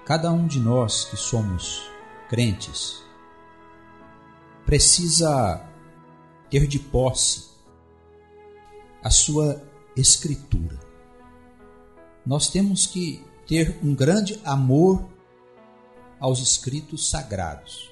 Cada um de nós que somos crentes precisa ter de posse a sua Escritura. Nós temos que ter um grande amor aos escritos sagrados,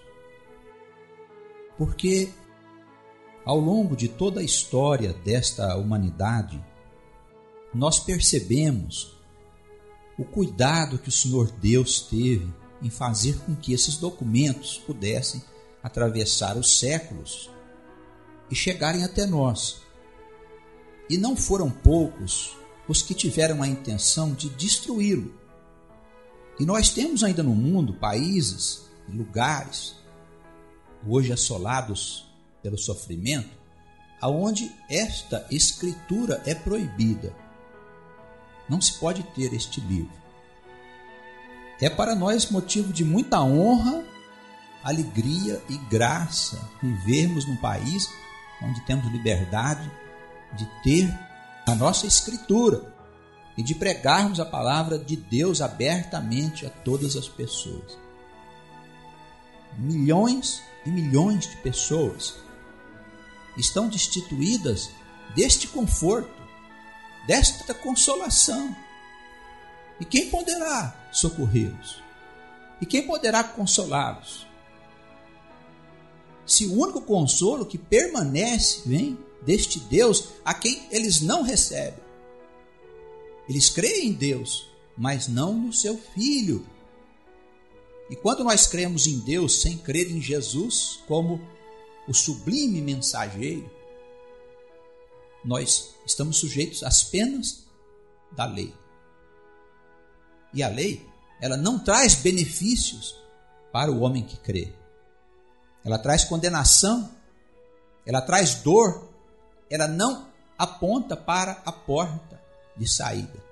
porque ao longo de toda a história desta humanidade, nós percebemos o cuidado que o Senhor Deus teve em fazer com que esses documentos pudessem atravessar os séculos e chegarem até nós. E não foram poucos os que tiveram a intenção de destruí-lo. E nós temos ainda no mundo países, lugares, hoje assolados pelo sofrimento, aonde esta escritura é proibida. Não se pode ter este livro. É para nós motivo de muita honra, alegria e graça vivermos num país onde temos liberdade de ter a nossa escritura e de pregarmos a palavra de Deus abertamente a todas as pessoas. Milhões e milhões de pessoas estão destituídas deste conforto, desta consolação. E quem poderá socorrê-los? E quem poderá consolá-los? Se o único consolo que permanece vem deste Deus a quem eles não recebem. Eles creem em Deus, mas não no seu Filho. E quando nós cremos em Deus sem crer em Jesus como o sublime mensageiro, nós estamos sujeitos às penas da lei. E a lei, ela não traz benefícios para o homem que crê. Ela traz condenação, ela traz dor, ela não aponta para a porta de saída.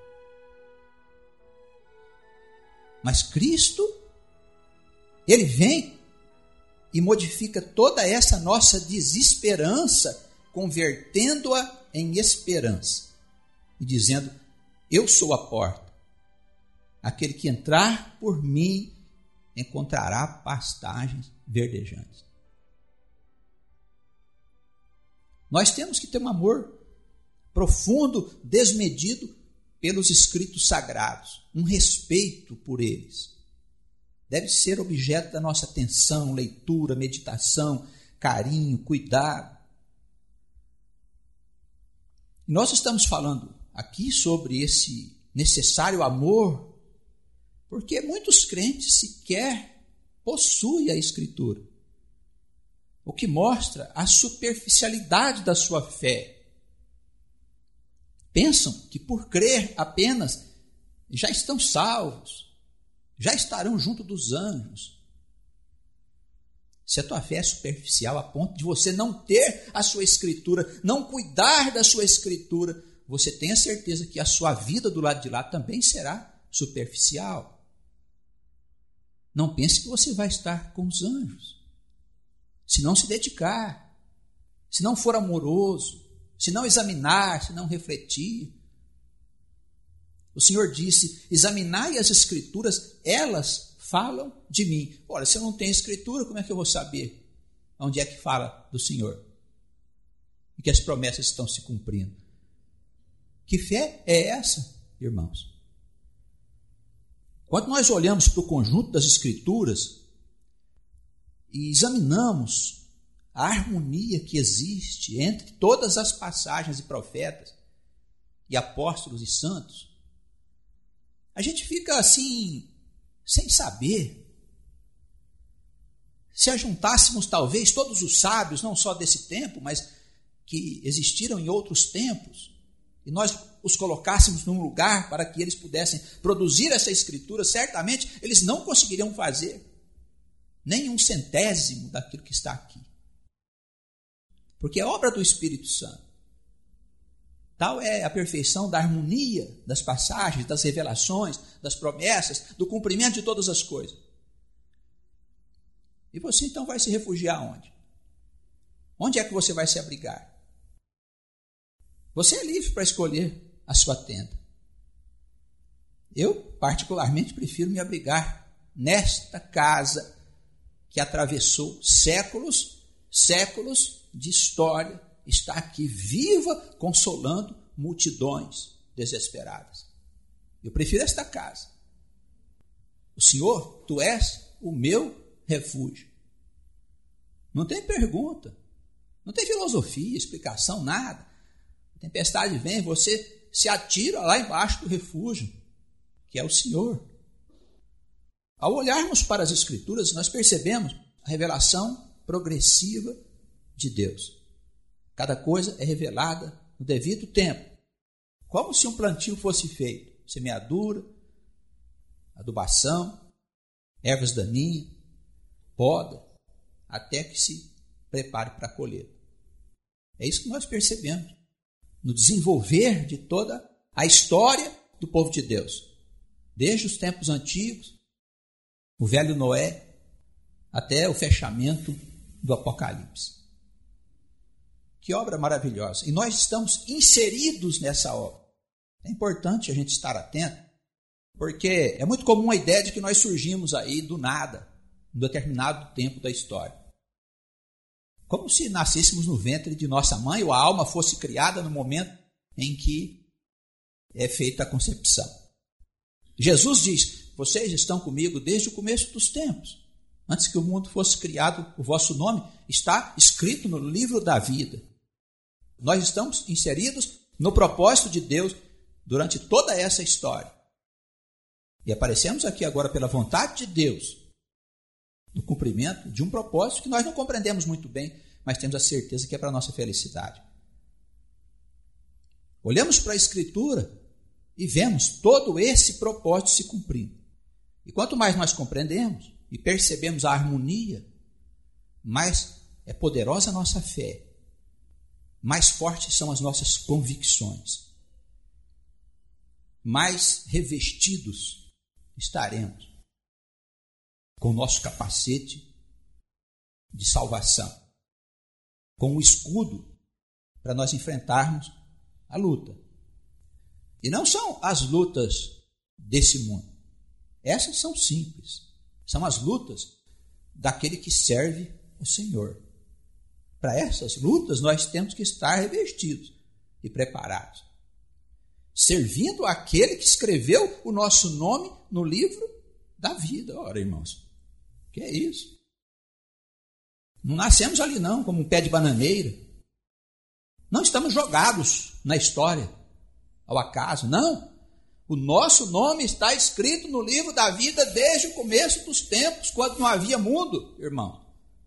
Mas Cristo, Ele vem e modifica toda essa nossa desesperança, convertendo-a em esperança. E dizendo, eu sou a porta. Aquele que entrar por mim encontrará pastagens verdejantes. Nós temos que ter um amor profundo, desmedido pelos escritos sagrados, um respeito por eles. Deve ser objeto da nossa atenção, leitura, meditação, carinho, cuidado. E nós estamos falando aqui sobre esse necessário amor, porque muitos crentes sequer possuem a Escritura, o que mostra a superficialidade da sua fé. Pensam que por crer apenas já estão salvos, já estarão junto dos anjos. Se a tua fé é superficial a ponto de você não ter a sua Escritura, não cuidar da sua Escritura, você tenha certeza que a sua vida do lado de lá também será superficial. Não pense que você vai estar com os anjos. Se não se dedicar, se não for amoroso, se não examinar, se não refletir. O Senhor disse, examinai as Escrituras, elas falam de mim. Ora, se eu não tenho Escritura, como é que eu vou saber onde é que fala do Senhor? E que as promessas estão se cumprindo. Que fé é essa, irmãos? Quando nós olhamos para o conjunto das Escrituras e examinamos a harmonia que existe entre todas as passagens de profetas e apóstolos e santos, a gente fica assim, sem saber. Se ajuntássemos talvez todos os sábios, não só desse tempo, mas que existiram em outros tempos, e nós os colocássemos num lugar para que eles pudessem produzir essa Escritura, certamente eles não conseguiriam fazer nem 1/100 daquilo que está aqui. Porque é obra do Espírito Santo. Tal é a perfeição da harmonia das passagens, das revelações, das promessas, do cumprimento de todas as coisas. E você então vai se refugiar onde? Onde é que você vai se abrigar? Você é livre para escolher a sua tenda. Eu, particularmente, prefiro me abrigar nesta casa que atravessou séculos de história, está aqui viva, consolando multidões desesperadas. Eu prefiro esta casa. O Senhor, tu és o meu refúgio. Não tem pergunta, não tem filosofia, explicação, nada. A tempestade vem, você se atira lá embaixo do refúgio, que é o Senhor. Ao olharmos para as Escrituras, nós percebemos a revelação progressiva de Deus. Cada coisa é revelada no devido tempo, como se um plantio fosse feito. Semeadura, adubação, ervas daninhas, poda, até que se prepare para a colheita. É isso que nós percebemos no desenvolver de toda a história do povo de Deus. Desde os tempos antigos, o velho Noé, até o fechamento do Apocalipse. Que obra maravilhosa! E nós estamos inseridos nessa obra. É importante a gente estar atento, porque é muito comum a ideia de que nós surgimos aí do nada, em um determinado tempo da história. Como se nascêssemos no ventre de nossa mãe, ou a alma fosse criada no momento em que é feita a concepção. Jesus diz: vocês estão comigo desde o começo dos tempos. Antes que o mundo fosse criado, o vosso nome está escrito no livro da vida. Nós estamos inseridos no propósito de Deus durante toda essa história. E aparecemos aqui agora pela vontade de Deus, no cumprimento de um propósito que nós não compreendemos muito bem, mas temos a certeza que é para a nossa felicidade. Olhamos para a Escritura e vemos todo esse propósito se cumprindo. E quanto mais nós compreendemos e percebemos a harmonia, mais é poderosa a nossa fé, mais fortes são as nossas convicções, mais revestidos estaremos com o nosso capacete de salvação, com o escudo para nós enfrentarmos a luta. E não são as lutas desse mundo. Essas são simples. São as lutas daquele que serve o Senhor. Para essas lutas nós temos que estar revestidos e preparados, servindo aquele que escreveu o nosso nome no livro da vida. Ora, irmãos, que é isso? Não nascemos ali não, como um pé de bananeira. Não estamos jogados na história, ao acaso, não. O nosso nome está escrito no livro da vida desde o começo dos tempos, quando não havia mundo, irmão.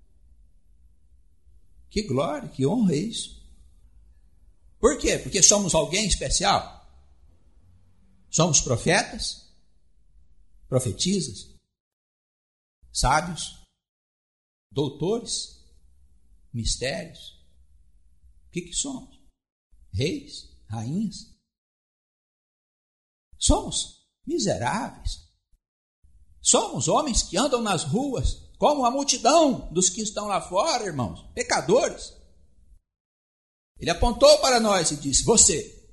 Que glória, que honra é isso. Por quê? Porque somos alguém especial? Somos profetas, profetisas, sábios, doutores, mistérios. O que somos? Reis, rainhas? Somos miseráveis. Somos homens que andam nas ruas como a multidão dos que estão lá fora, irmãos, pecadores. Ele apontou para nós e disse: você.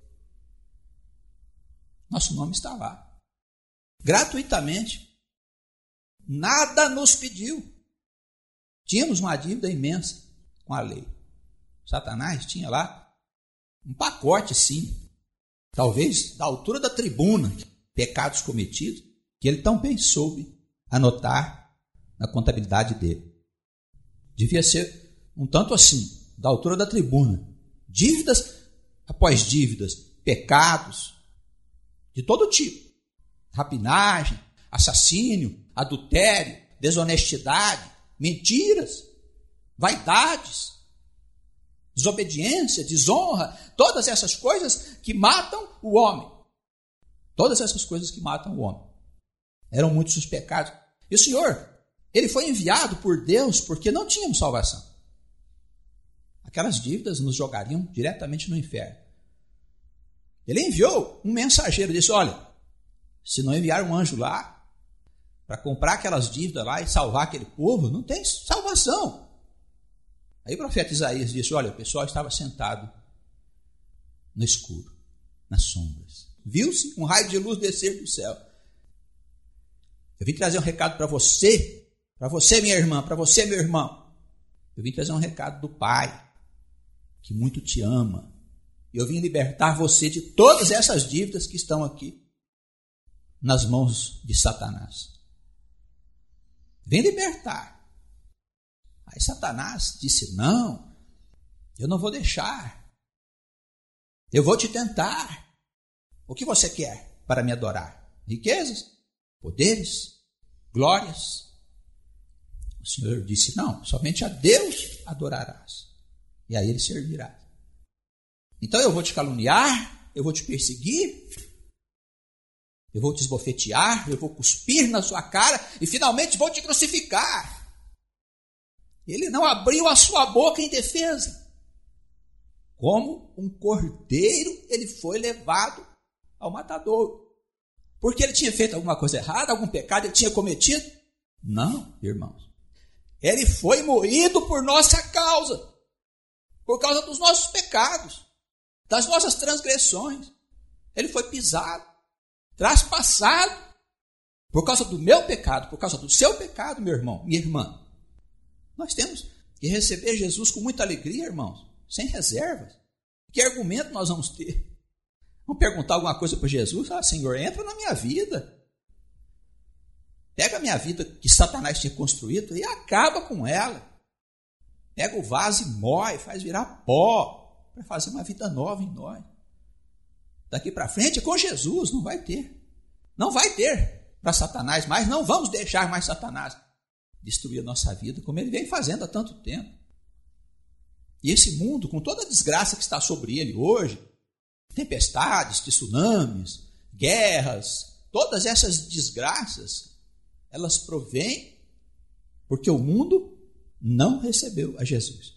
Nosso nome está lá. Gratuitamente. Nada nos pediu. Tínhamos uma dívida imensa com a lei. Satanás tinha lá um pacote, sim, talvez da altura da tribuna, pecados cometidos, que ele tão bem soube anotar na contabilidade dele. Devia ser um tanto assim, da altura da tribuna. Dívidas após dívidas, pecados de todo tipo. Rapinagem, assassínio, adultério, desonestidade, mentiras, vaidades, desobediência, desonra, todas essas coisas que matam o homem. Todas essas coisas que matam o homem. Eram muitos os pecados. E o Senhor, Ele foi enviado por Deus porque não tínhamos salvação. Aquelas dívidas nos jogariam diretamente no inferno. Ele enviou um mensageiro e disse: olha, se não enviar um anjo lá para comprar aquelas dívidas lá e salvar aquele povo, não tem salvação. Aí o profeta Isaías disse: olha, o pessoal estava sentado no escuro, nas sombras. Viu-se um raio de luz descer do céu. Eu vim trazer um recado para você, minha irmã, para você, meu irmão. Eu vim trazer um recado do Pai, que muito te ama. Eu vim libertar você de todas essas dívidas que estão aqui nas mãos de Satanás. Vem libertar. Aí Satanás disse, não, eu não vou deixar. Eu vou te tentar. O que você quer para me adorar? Riquezas? Poderes? Glórias? O Senhor disse, não, somente a Deus adorarás. E a Ele servirás. Então eu vou te caluniar, eu vou te perseguir, eu vou te esbofetear, eu vou cuspir na sua cara e finalmente vou te crucificar. Ele não abriu a sua boca em defesa. Como um cordeiro, ele foi levado ao matadouro. Porque ele tinha feito alguma coisa errada, algum pecado ele tinha cometido? Não, irmãos. Ele foi moído por nossa causa, por causa dos nossos pecados, das nossas transgressões. Ele foi pisado, traspassado, por causa do meu pecado, por causa do seu pecado, meu irmão, minha irmã. Nós temos que receber Jesus com muita alegria, irmãos, sem reservas. Que argumento nós vamos ter? Vamos perguntar alguma coisa para Jesus? Ah, Senhor, entra na minha vida. Pega a minha vida que Satanás tinha construído e acaba com ela. Pega o vaso e moe, faz virar pó, para fazer uma vida nova em nós. Daqui para frente, com Jesus, não vai ter. Não vai ter para Satanás mais, não vamos deixar mais Satanás destruir a nossa vida, como ele vem fazendo há tanto tempo. E esse mundo, com toda a desgraça que está sobre ele hoje, tempestades, tsunamis, guerras, todas essas desgraças, elas provêm porque o mundo não recebeu a Jesus.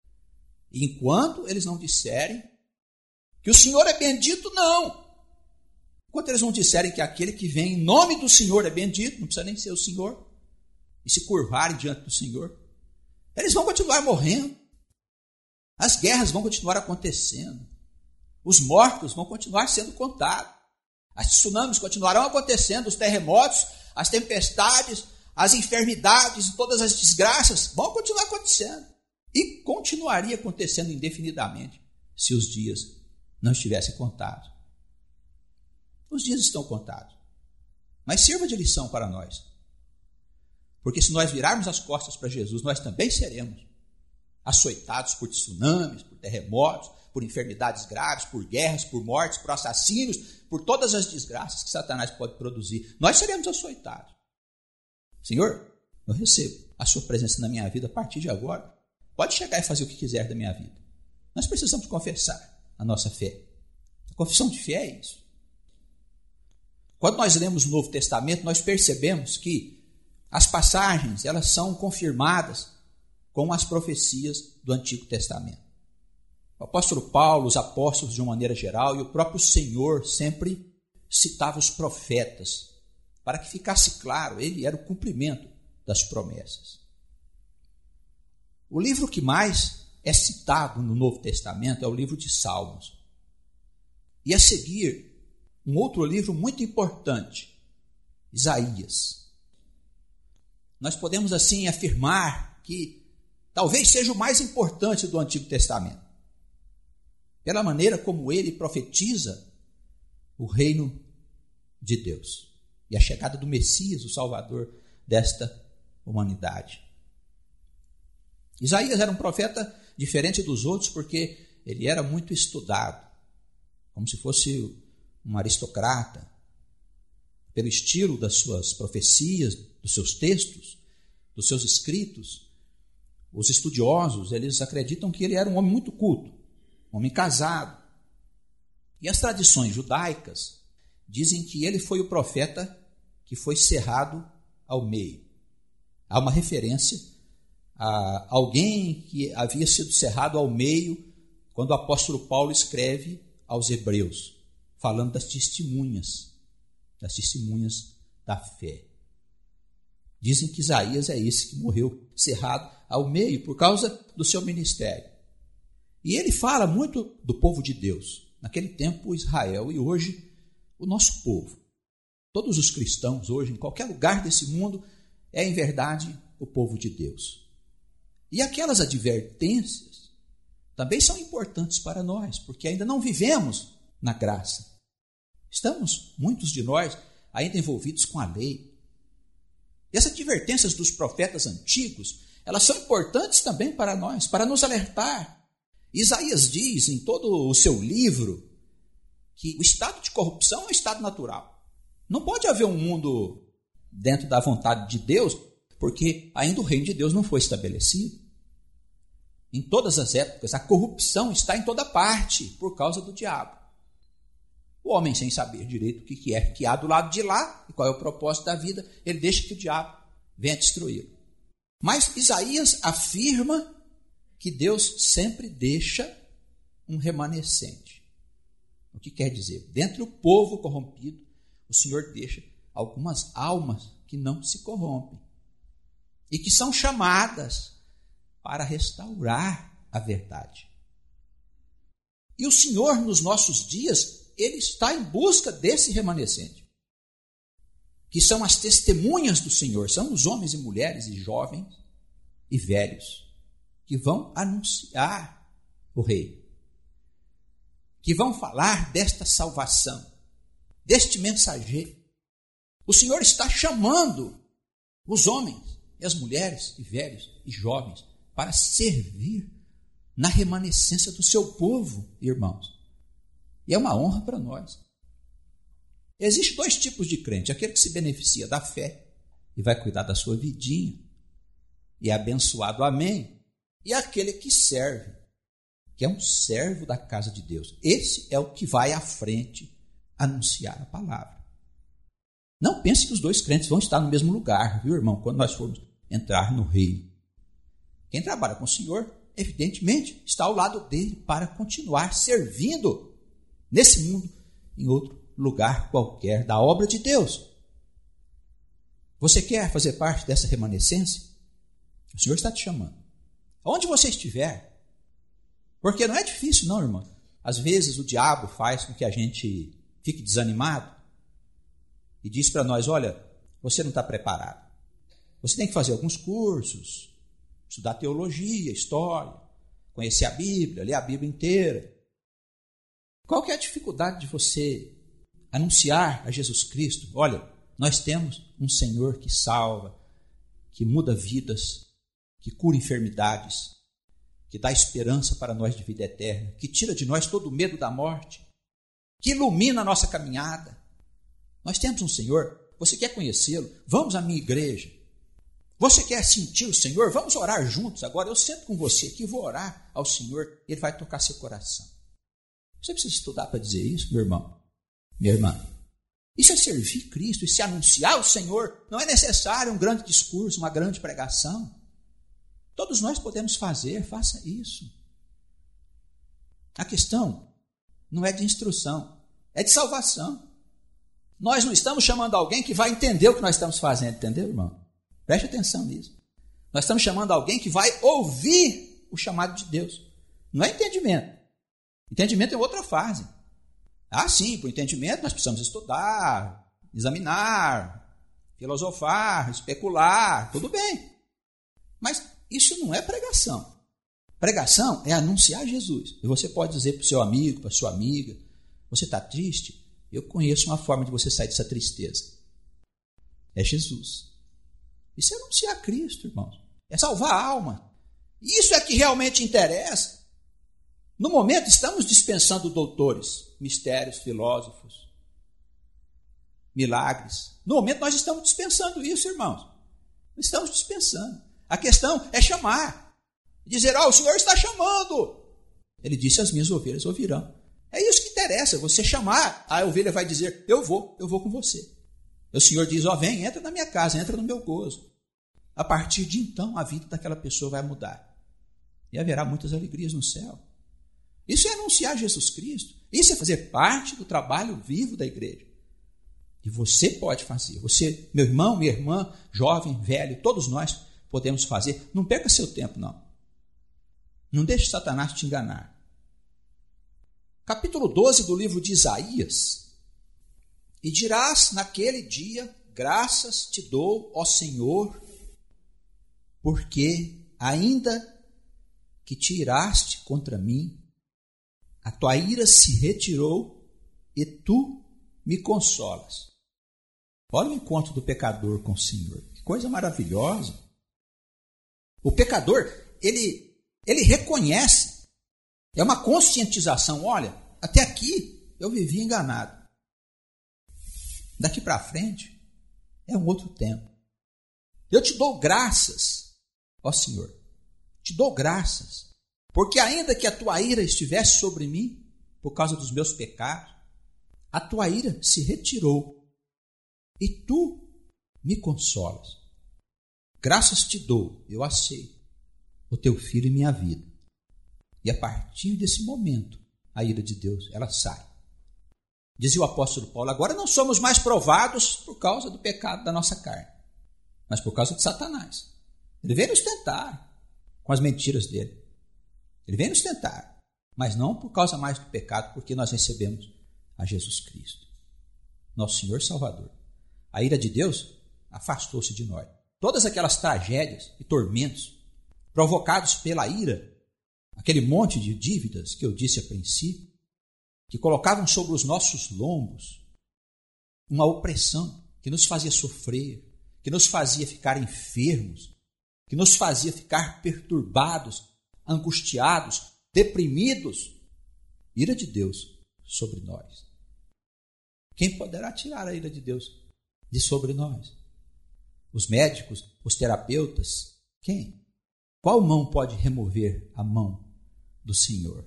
Enquanto eles não disserem que o Senhor é bendito, não. Enquanto eles não disserem que aquele que vem em nome do Senhor é bendito, não precisa nem ser o Senhor, e se curvarem diante do Senhor, eles vão continuar morrendo. As guerras vão continuar acontecendo. Os mortos vão continuar sendo contados. As tsunamis continuarão acontecendo, os terremotos, as tempestades, as enfermidades, todas as desgraças vão continuar acontecendo. E continuaria acontecendo indefinidamente se os dias não estivessem contados. Os dias estão contados. Mas sirva de lição para nós. Porque se nós virarmos as costas para Jesus, nós também seremos açoitados por tsunamis, por terremotos, por enfermidades graves, por guerras, por mortes, por assassinos, por todas as desgraças que Satanás pode produzir. Nós seremos açoitados. Senhor, eu recebo a sua presença na minha vida a partir de agora. Pode chegar e fazer o que quiser da minha vida. Nós precisamos confessar a nossa fé. A confissão de fé é isso. Quando nós lemos o Novo Testamento, nós percebemos que as passagens, elas são confirmadas com as profecias do Antigo Testamento. O apóstolo Paulo, os apóstolos de uma maneira geral, e o próprio Senhor sempre citava os profetas, para que ficasse claro, ele era o cumprimento das promessas. O livro que mais é citado no Novo Testamento é o livro de Salmos. E a seguir, um outro livro muito importante, Isaías. Nós podemos assim afirmar que talvez seja o mais importante do Antigo Testamento, pela maneira como ele profetiza o reino de Deus e a chegada do Messias, o Salvador desta humanidade. Isaías era um profeta diferente dos outros porque ele era muito estudado, como se fosse um aristocrata, pelo estilo das suas profecias, dos seus textos, dos seus escritos. Os estudiosos, eles acreditam que ele era um homem muito culto, um homem casado. E as tradições judaicas dizem que ele foi o profeta que foi cerrado ao meio. Há uma referência a alguém que havia sido cerrado ao meio quando o apóstolo Paulo escreve aos Hebreus, falando das testemunhas da fé. Dizem que Isaías é esse que morreu cerrado ao meio por causa do seu ministério. E ele fala muito do povo de Deus. Naquele tempo, Israel, e hoje, o nosso povo. Todos os cristãos hoje, em qualquer lugar desse mundo, é em verdade o povo de Deus. E aquelas advertências também são importantes para nós, porque ainda não vivemos na graça. Estamos, muitos de nós, ainda envolvidos com a lei. E essas advertências dos profetas antigos, elas são importantes também para nós, para nos alertar. Isaías diz em todo o seu livro que o estado de corrupção é um estado natural. Não pode haver um mundo dentro da vontade de Deus, porque ainda o reino de Deus não foi estabelecido. Em todas as épocas, a corrupção está em toda parte por causa do diabo. O homem, sem saber direito o que é que há do lado de lá e qual é o propósito da vida, ele deixa que o diabo venha destruí-lo. Mas Isaías afirma que Deus sempre deixa um remanescente. O que quer dizer? Dentre o povo corrompido, o Senhor deixa algumas almas que não se corrompem e que são chamadas para restaurar a verdade. E o Senhor, nos nossos dias, Ele está em busca desse remanescente, que são as testemunhas do Senhor, são os homens e mulheres e jovens e velhos, que vão anunciar o Rei, que vão falar desta salvação, deste mensageiro. O Senhor está chamando os homens e as mulheres e velhos e jovens para servir na remanescência do seu povo, irmãos. E é uma honra para nós. Existem dois tipos de crente: aquele que se beneficia da fé e vai cuidar da sua vidinha e é abençoado, amém, e aquele que serve, que é um servo da casa de Deus. Esse é o que vai à frente anunciar a palavra. Não pense que os dois crentes vão estar no mesmo lugar, viu, irmão, quando nós formos entrar no reino. Quem trabalha com o Senhor, evidentemente, está ao lado dele para continuar servindo nesse mundo, em outro lugar qualquer da obra de Deus. Você quer fazer parte dessa remanescência? O Senhor está te chamando. Onde você estiver, porque não é difícil não, irmão. Às vezes o diabo faz com que a gente fique desanimado e diz para nós: olha, você não está preparado. Você tem que fazer alguns cursos, estudar teologia, história, conhecer a Bíblia, ler a Bíblia inteira. Qual que é a dificuldade de você anunciar a Jesus Cristo? Olha, nós temos um Senhor que salva, que muda vidas, que cura enfermidades, que dá esperança para nós de vida eterna, que tira de nós todo o medo da morte, que ilumina a nossa caminhada. Nós temos um Senhor. Você quer conhecê-lo? Vamos à minha igreja. Você quer sentir o Senhor? Vamos orar juntos agora. Eu sento com você aqui, vou orar ao Senhor, Ele vai tocar seu coração. Você precisa estudar para dizer isso, meu irmão, minha irmã. Isso é servir Cristo, isso é anunciar o Senhor. Não é necessário um grande discurso, uma grande pregação. Todos nós podemos fazer, faça isso. A questão não é de instrução, é de salvação. Nós não estamos chamando alguém que vai entender o que nós estamos fazendo, entendeu, irmão? Preste atenção nisso. Nós estamos chamando alguém que vai ouvir o chamado de Deus. Não é entendimento. Entendimento é outra fase. Ah, sim, para o entendimento nós precisamos estudar, examinar, filosofar, especular, tudo bem. Mas isso não é pregação. Pregação é anunciar Jesus. E você pode dizer para o seu amigo, para a sua amiga: você está triste? Eu conheço uma forma de você sair dessa tristeza. É Jesus. Isso é anunciar Cristo, irmãos. É salvar a alma. Isso é que realmente interessa. No momento estamos dispensando doutores, mistérios, filósofos, milagres. No momento nós estamos dispensando isso, irmãos. Estamos dispensando. A questão é chamar. Dizer: o Senhor está chamando. Ele disse: as minhas ovelhas ouvirão. É isso que interessa, você chamar. A ovelha vai dizer: eu vou com você. O Senhor diz: vem, entra na minha casa, entra no meu gozo. A partir de então, a vida daquela pessoa vai mudar. E haverá muitas alegrias no céu. Isso é anunciar Jesus Cristo. Isso é fazer parte do trabalho vivo da igreja. E você pode fazer. Você, meu irmão, minha irmã, jovem, velho, todos nós podemos fazer. Não perca seu tempo, não. Não deixe Satanás te enganar. Capítulo 12 do livro de Isaías E dirás naquele dia: graças te dou, ó Senhor, porque ainda que te iraste contra mim, a tua ira se retirou e tu me consolas. Olha o encontro do pecador com o Senhor. Que coisa maravilhosa. O pecador, ele reconhece. É uma conscientização. Olha, até aqui eu vivi enganado. Daqui para frente é um outro tempo. Eu te dou graças, ó Senhor. Te dou graças. Porque ainda que a tua ira estivesse sobre mim, por causa dos meus pecados, a tua ira se retirou e tu me consolas. Graças te dou, eu aceito o teu filho e minha vida. E a partir desse momento, a ira de Deus, ela sai. Dizia o apóstolo Paulo: agora não somos mais provados por causa do pecado da nossa carne, mas por causa de Satanás. Ele vem nos tentar com as mentiras dele. Ele vem nos tentar, mas não por causa mais do pecado, porque nós recebemos a Jesus Cristo, nosso Senhor Salvador. A ira de Deus afastou-se de nós. Todas aquelas tragédias e tormentos provocados pela ira, aquele monte de dívidas que eu disse a princípio, que colocavam sobre os nossos lombos uma opressão que nos fazia sofrer, que nos fazia ficar enfermos, que nos fazia ficar perturbados, angustiados, deprimidos. Ira de Deus sobre nós. Quem poderá tirar a ira de Deus de sobre nós? Os médicos, os terapeutas? Quem? Qual mão pode remover a mão do Senhor?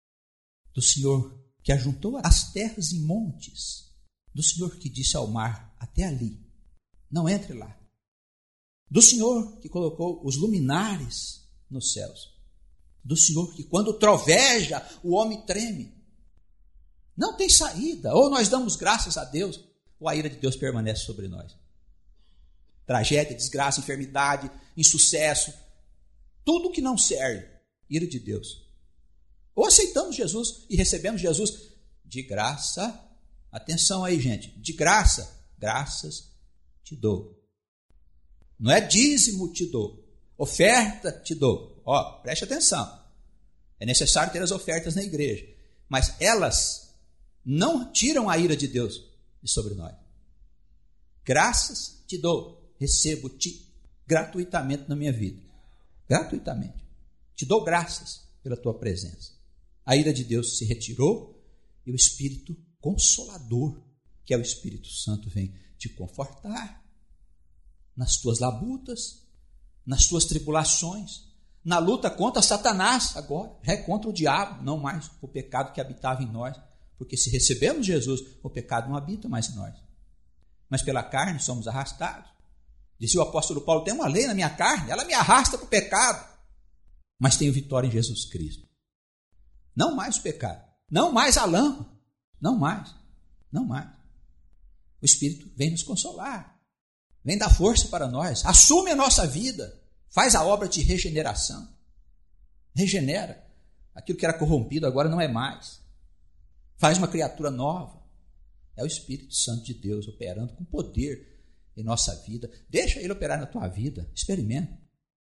Do Senhor que ajuntou as terras em montes, do Senhor que disse ao mar: até ali, não entre lá. Do Senhor que colocou os luminares nos céus, do Senhor que quando troveja o homem treme. Não tem saída, ou nós damos graças a Deus, ou a ira de Deus permanece sobre nós. Tragédia, desgraça, enfermidade, insucesso, tudo que não serve, ira de Deus. Ou aceitamos Jesus e recebemos Jesus de graça. Atenção aí, gente. De graça, graças te dou. Não é dízimo te dou. Oferta te dou. Ó, preste atenção. É necessário ter as ofertas na igreja. Mas elas não tiram a ira de Deus de sobre nós. Graças te dou. Recebo-te gratuitamente na minha vida. Gratuitamente. Te dou graças pela tua presença. A ira de Deus se retirou e o Espírito Consolador, que é o Espírito Santo, vem te confortar nas tuas labutas, nas tuas tribulações, na luta contra Satanás agora, é contra o diabo, não mais o pecado que habitava em nós, porque se recebemos Jesus, o pecado não habita mais em nós. Mas pela carne somos arrastados. Disse o apóstolo Paulo: tem uma lei na minha carne, ela me arrasta para o pecado, mas tenho vitória em Jesus Cristo. Não mais o pecado, não mais a lama, não mais. O Espírito vem nos consolar, vem dar força para nós, assume a nossa vida, faz a obra de regeneração, regenera. Aquilo que era corrompido agora não é mais, faz uma criatura nova. É o Espírito Santo de Deus operando com poder em nossa vida. Deixa Ele operar na tua vida, experimenta.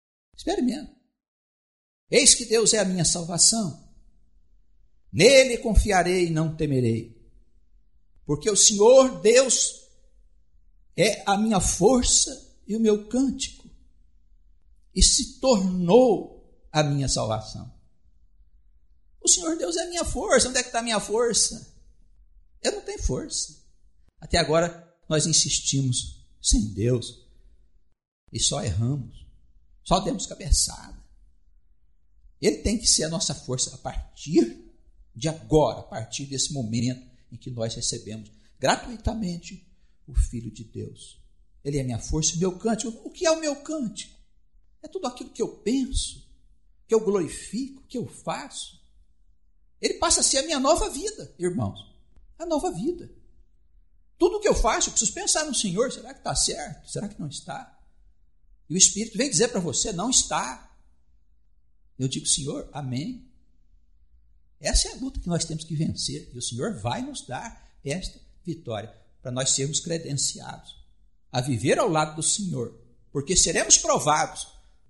Eis que Deus é a minha salvação. Nele confiarei e não temerei, porque o Senhor Deus é a minha força e o meu cântico, e se tornou a minha salvação. O Senhor Deus é a minha força. Onde é que está a minha força? Eu não tenho força. Até agora nós insistimos sem Deus e só erramos, só demos cabeçada. Ele tem que ser a nossa força a partir de agora, a partir desse momento em que nós recebemos gratuitamente o Filho de Deus. Ele é a minha força e meu cântico. O que é o meu cântico? É tudo aquilo que eu penso, que eu glorifico, que eu faço. Ele passa a ser a minha nova vida, irmãos. A nova vida. Tudo que eu faço, eu preciso pensar no Senhor. Será que está certo? Será que não está? E o Espírito vem dizer para você: não está. Eu digo: Senhor, amém. Essa é a luta que nós temos que vencer, e o Senhor vai nos dar esta vitória. para nós sermos credenciados a viver ao lado do Senhor, porque seremos provados,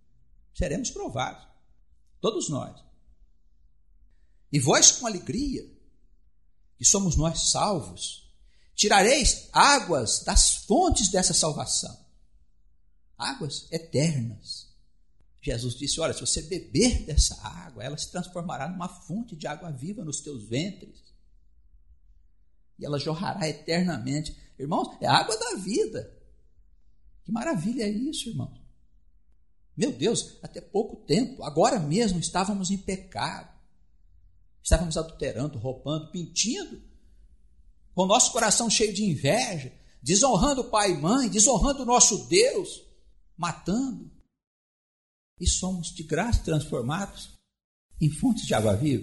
todos nós. E vós com alegria, que somos nós salvos, tirareis águas das fontes dessa salvação, águas eternas. Jesus disse, olha, se você beber dessa água, ela se transformará numa fonte de água viva nos teus ventres, e ela jorrará eternamente. Irmãos, é a água da vida. Que maravilha é isso, irmãos. Meu Deus, até pouco tempo, agora mesmo estávamos em pecado, estávamos adulterando, roubando, mentindo, com o nosso coração cheio de inveja, desonrando o pai e mãe, desonrando o nosso Deus, matando. E somos de graça transformados em fontes de água viva.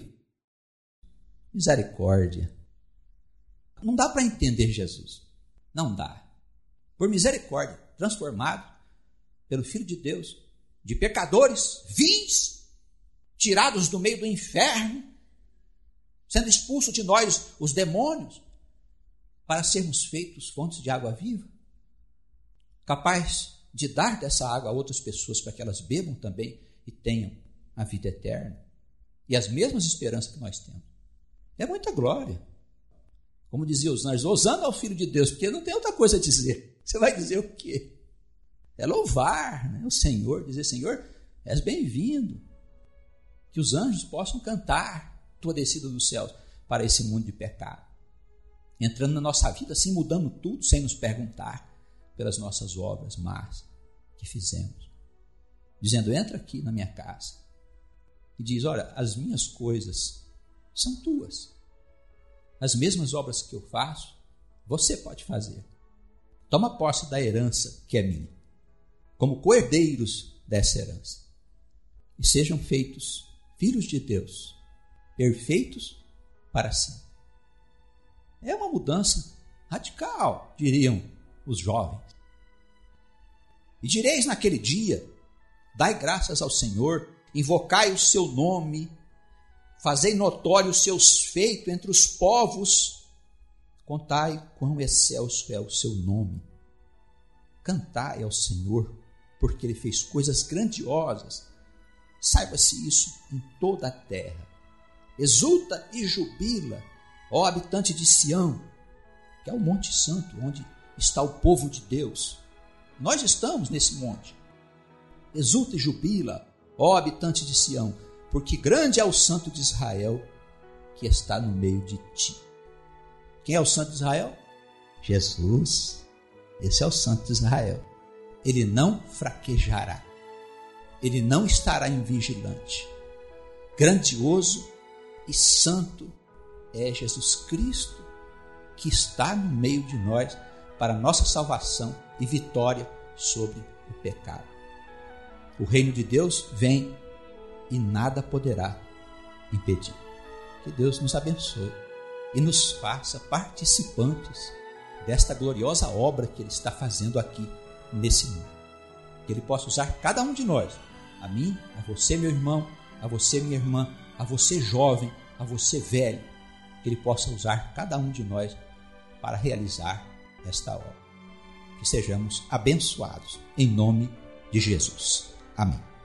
Misericórdia. Não dá para entender Jesus. Não dá. Por misericórdia, transformado pelo Filho de Deus, de pecadoresvis, tirados do meio do inferno, sendo expulso de nós os demônios, para sermos feitos fontes de água viva, capaz de dar dessa água a outras pessoas para que elas bebam também e tenham a vida eterna e as mesmas esperanças que nós temos. É muita glória. Como diziam os anjos, hosana ao Filho de Deus, porque não tem outra coisa a dizer. Você vai dizer o quê? É louvar, né, o Senhor, dizer, Senhor, és bem-vindo. Que os anjos possam cantar tua descida dos céus para esse mundo de pecado. Entrando na nossa vida, assim, mudando tudo, sem nos perguntar pelas nossas obras más que fizemos. Dizendo, entra aqui na minha casa. E diz, olha, as minhas coisas são tuas. As mesmas obras que eu faço, você pode fazer. Toma posse da herança que é minha, como coerdeiros dessa herança. E sejam feitos filhos de Deus, perfeitos para sempre. É uma mudança radical, diriam os jovens. E direis naquele dia, dai graças ao Senhor, invocai o seu nome, fazei notório os seus feitos entre os povos, contai quão excelso é o seu nome. Cantai ao Senhor, porque Ele fez coisas grandiosas. Saiba-se isso em toda a terra. Exulta e jubila, ó habitante de Sião, que é o Monte Santo, onde está o povo de Deus. Nós estamos nesse monte. Exulta e jubila, ó habitante de Sião, porque grande é o Santo de Israel que está no meio de ti. Quem é o Santo de Israel? Jesus. Esse é o Santo de Israel. Ele não fraquejará. Ele não estará invigilante. Grandioso e santo é Jesus Cristo, que está no meio de nós para nossa salvação e vitória sobre o pecado. O reino de Deus vem e nada poderá impedir. Que Deus nos abençoe e nos faça participantes desta gloriosa obra que Ele está fazendo aqui nesse mundo. Que Ele possa usar cada um de nós, a mim, a você, meu irmão, a você, minha irmã, a você, jovem, a você, velho, que Ele possa usar cada um de nós para realizar esta obra. Que sejamos abençoados em nome de Jesus. Amém.